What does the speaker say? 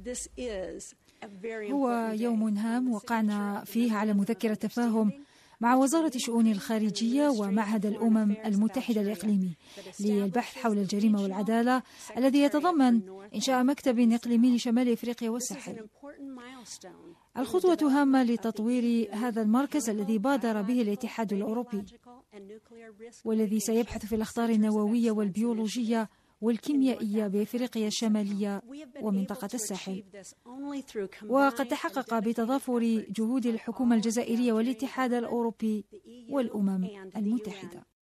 هو يوم هام وقعنا فيه على مذكرة تفاهم مع وزارة شؤون الخارجية ومعهد الأمم المتحدة الإقليمي للبحث حول الجريمة والعدالة، الذي يتضمن إنشاء مكتب إقليمي لشمال إفريقيا والساحل. الخطوة هامة لتطوير هذا المركز الذي بادر به الاتحاد الأوروبي، والذي سيبحث في الأخطار النووية والبيولوجية والكيميائية بإفريقيا الشمالية ومنطقة الساحل. وقد تحقق بتضافر جهود الحكومة الجزائرية والاتحاد الأوروبي والأمم المتحدة.